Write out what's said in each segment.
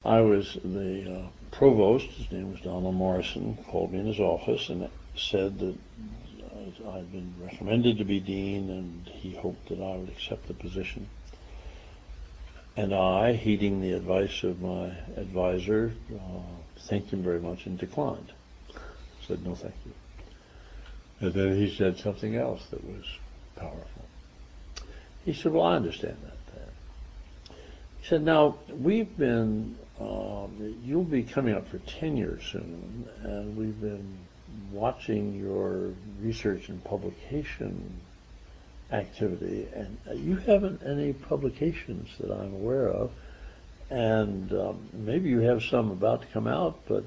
I was the provost, his name was Donald Morrison, called me in his office and said that I'd been recommended to be dean and he hoped that I would accept the position. And I, heeding the advice of my advisor, thanked him very much and declined. Said, no, thank you. And then he said something else that was powerful. He said, well, I understand that, Dad. He said, now, we've been, you'll be coming up for tenure soon, and we've been watching your research and publication activity, and you haven't any publications that I'm aware of, and maybe you have some about to come out, but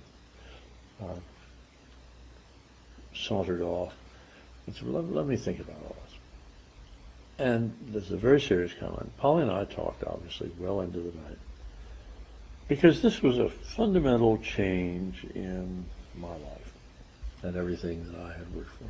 sauntered off and said, well, let me think about all this. And this is a very serious comment. Polly and I talked, obviously, well into the night, because this was a fundamental change in my life and everything that I had worked for.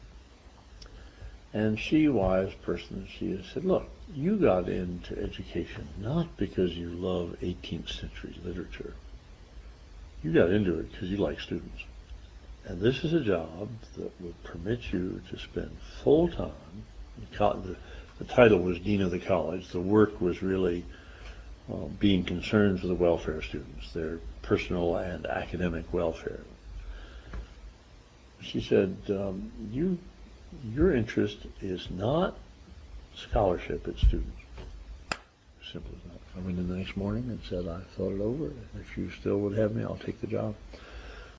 And she, wise person as she is, said, look, you got into education not because you love 18th century literature. You got into it because you like students. And this is a job that would permit you to spend full time. The title was Dean of the College. The work was really being concerned for the welfare of students, their personal and academic welfare. She said, your interest is not scholarship, it's students. Simple as that. I went in the next morning and said, I thought it over. If you still would have me, I'll take the job.